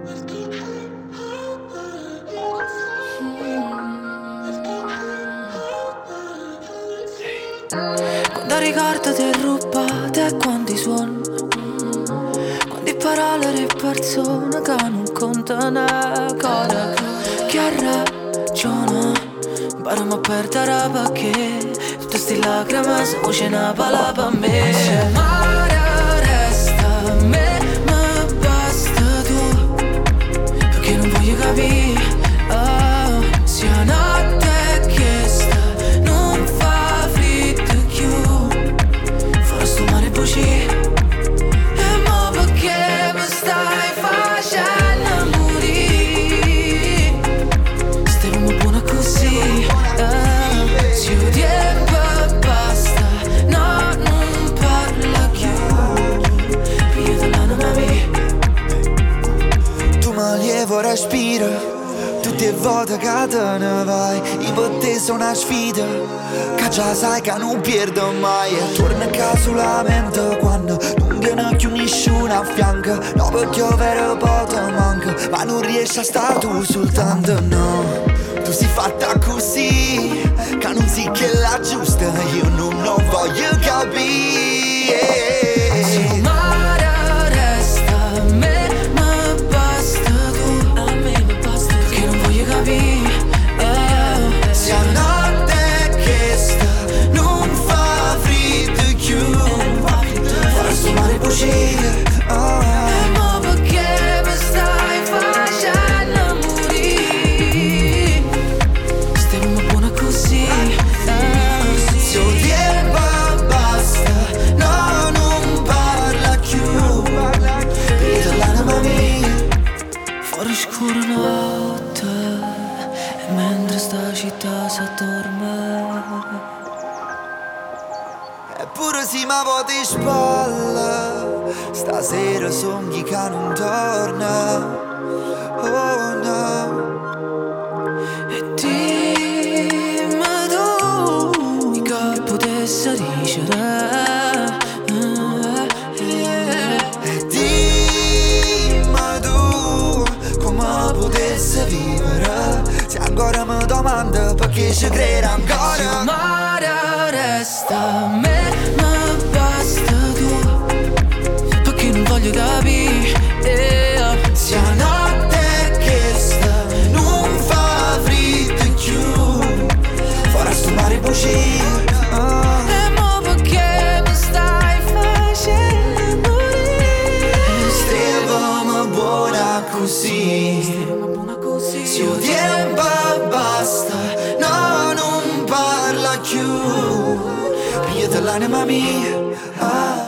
Quando ricordo ti rubate e quanti suoni, quante parole e persone che non contano ancora. Chi ha ragione, impariamo a perdere perché tutte sti lacrime sono voce una pala per me. Se amare resta a me, ma basta tu, perché non voglio capire. Sia notte chiesta, non fa fritto più, farò sto mare buci. E mo perché mi stai facendo morire? Stiamo buona così, se il tempo basta, no, non parla più, io dell'anima mia. Tu mi lievo respiro, tutte volte che te ne vai, io per te sono una sfida, che già sai che non perdo mai. E torno a casa solamente quando non viene più nessuno a fianco. No, perché io vero po' te manco, ma non riesci a stare tu soltanto, no. Tu sei fatta così, che non sei che la giusta, io non lo voglio capire. Scura notte e mentre sta città s'addorme, eppure si ma vuoti spalle, stasera sogni che non torna. Oh no. e dimmi tu che potesse dicere. Vivere, se ancora mi domanda perché ci credo ancora. Se il mare resta a me, ma basta tu, perché non voglio capire. Se la notte che sta non fa fritto più, farà sto mare bucire. E mo perché mi stai facendo morire? Stavamo buona così, se il tempo basta, no, non parla più, pigliate l'anima mia.